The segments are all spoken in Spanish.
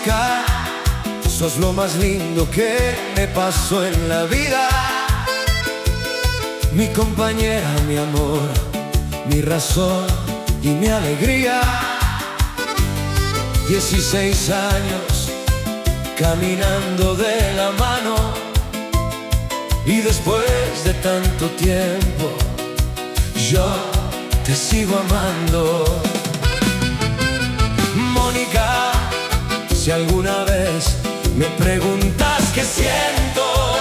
Mónica, sos lo más lindo que me pasó en la vida. Mi compañera, mi amor, mi razón y mi alegría. 16 años caminando de la mano, y después de tanto tiempo yo te sigo amando. Mónica, si alguna vez me preguntas qué siento,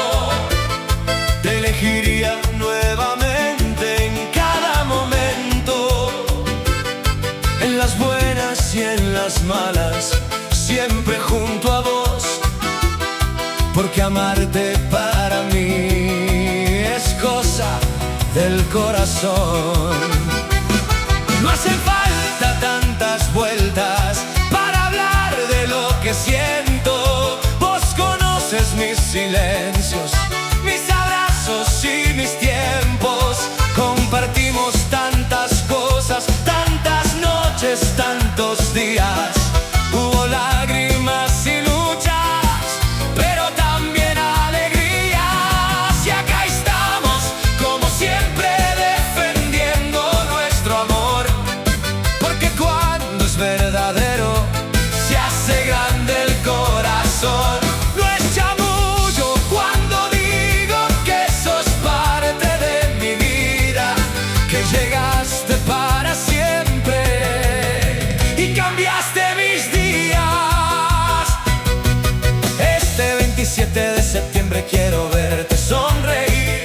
te elegiría nuevamente en cada momento, en las buenas y en las malas, siempre junto a vos, porque amarte para mí es cosa del corazón. No hacen falta tantas vueltas para hablar de lo que siento. Vos conoces mis silencios, mis abrazos y mis tiempos. Compartimos tantas cosas, tantas noches, tantos días. Hubo lágrimas y luchas, pero también alegrías. Y acá estamos, como siempre, defendiendo nuestro amor, porque cuando es verdadero se hace grande el corazón. No es chamullo cuando digo que sos parte de mi vida, que llegaste para siempre y cambiaste mis días. Este 27 de septiembre quiero verte sonreír.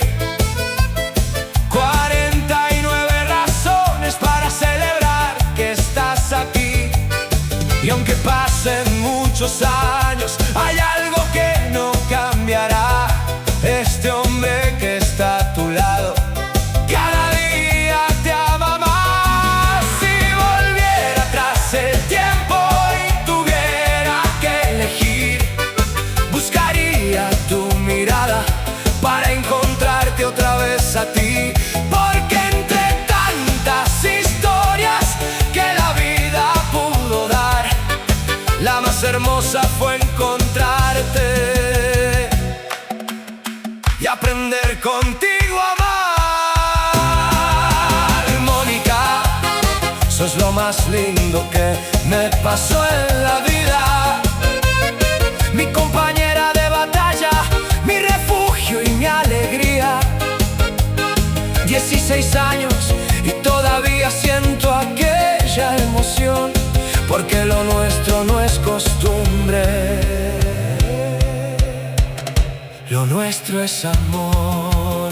49 razones para celebrar que estás aquí. Y aunque pasen muchos años, hay algo que no cambiará. Este hombre que está a tu lado cada día te ama más. Si volviera atrás el tiempo y tuviera que elegir, buscaría tu mirada para encontrarte otra vez a ti. Porque entre tantas historias que la vida pudo dar, la más hermosa fue encontrarte y aprender contigo a amar. Mónica, sos lo más lindo que me pasó en la vida. Mi compañera de batalla, mi refugio y mi alegría. 16 años y todavía siento aquella emoción, porque lo nuestro no es costumbre, lo nuestro es amor.